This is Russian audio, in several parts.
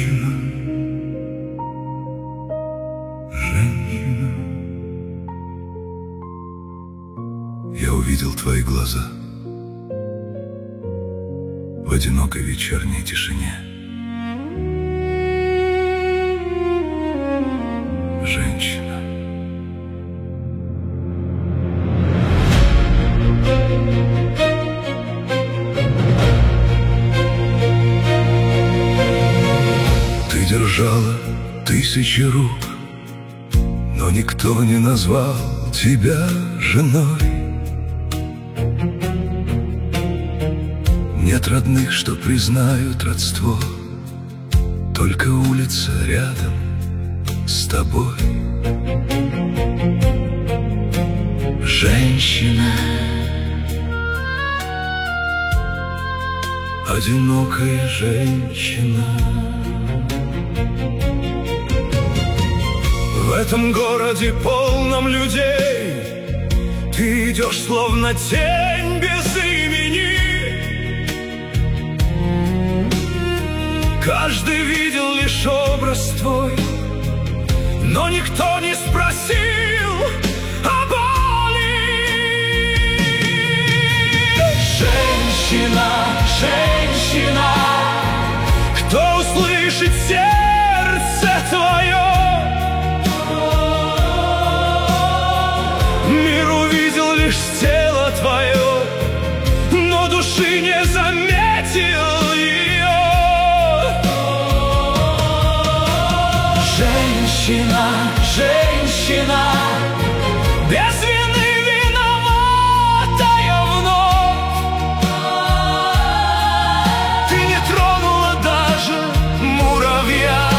Женщина, женщина, я увидел твои глаза в одинокой вечерней тишине. Женщина, ты держала тысячи рук, но никто не назвал тебя женой. Нет родных, что признают родство, только улица рядом с тобой. Женщина, одинокая женщина, в этом городе полном людей ты идешь словно тень без имени. Каждый видел лишь образ твой, но никто не спросил о боли. Женщина, женщина, кто услышит сердце твое? Мир увидел лишь тело твое, но души не заметил ее. Женщина, женщина, без вины виноватая вновь. Ты не тронула даже муравья,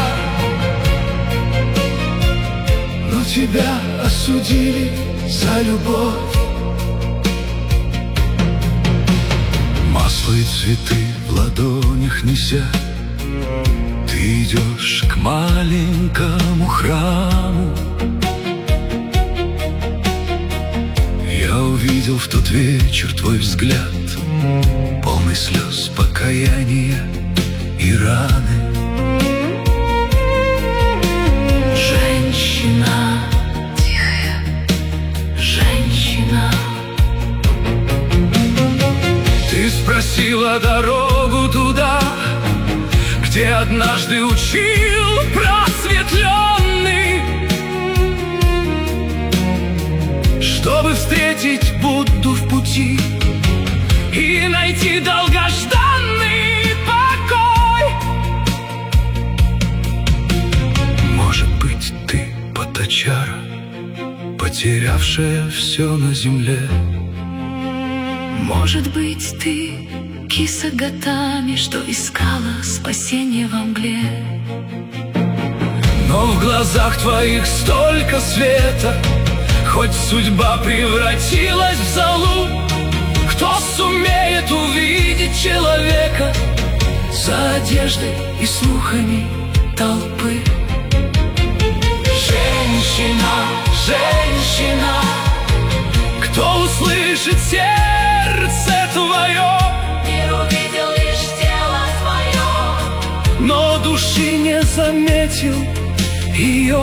но тебя осудили за любовь. Масло и цветы в ладонях неся, ты идешь к маленькому храму. Я увидел в тот вечер твой взгляд, полный слез, покаяния и раны. Женщина, тихая женщина, ты спросила дорогу туда, где однажды учил просветленный, чтобы встретить Будду в пути и найти долгожданный покой. Может быть, ты Патачара, потерявшая все на земле. Может быть, ты киса Гатами, что искала спасение во мгле. Но в глазах твоих столько света, хоть судьба превратилась в золу. Кто сумеет увидеть человека за одеждой и слухами толпы? Женщина, женщина, кто услышит сердце твое? Мир увидел лишь тело твое, но души не заметил ее.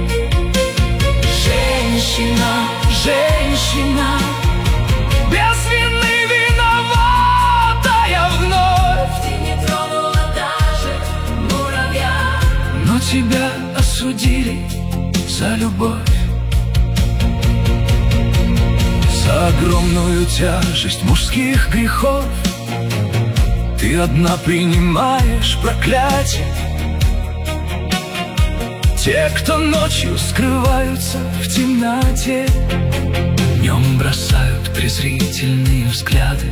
женщина, Женщина, без вины виноватая вновь. ты не тронула даже муравья, Но тебя осудили за любовь, за огромную тяжесть мужских грехов. Ты одна принимаешь проклятие. Те, кто ночью скрываются в темноте, днем бросают презрительные взгляды.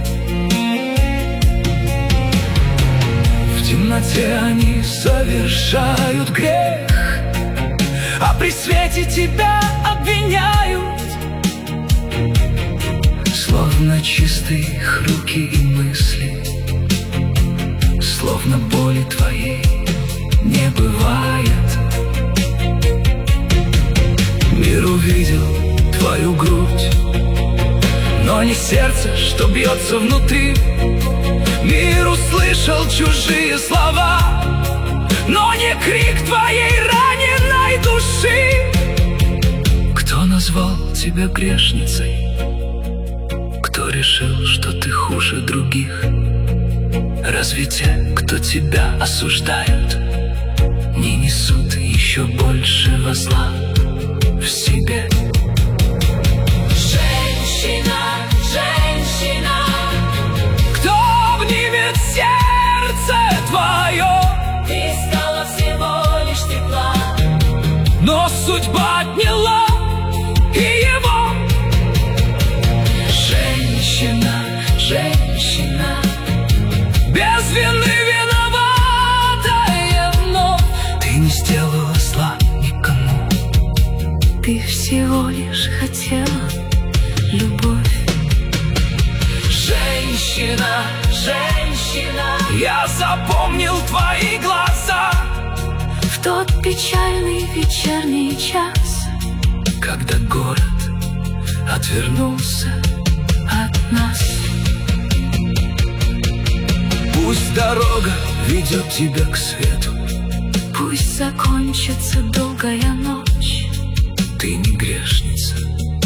В темноте они совершают грех, а при свете тебя обвиняют. Словно чисты их руки и мысли, словно боли твоей не бывает. Мир увидел твою грудь, но не сердце, что бьется внутри. Мир услышал чужие слова, но не крик твоей раненой души. Кто назвал тебя грешницей? Кто решил, что ты хуже других? Разве те, кто тебя осуждают, не несут еще большего зла в себе? Женщина, женщина, Кто обнимет сердце твое? ты искала всего лишь тепла, Но судьба отняла и его. женщина, женщина, Без вины виноватая вновь. Ты не сделала зла никому. ты всего лишь хотела любовь. Женщина, женщина, я запомнил твои глаза В тот печальный вечерний час Когда город отвернулся от нас. Пусть дорога ведет тебя к свету. Пусть закончится долгая ночь, ты не грешница,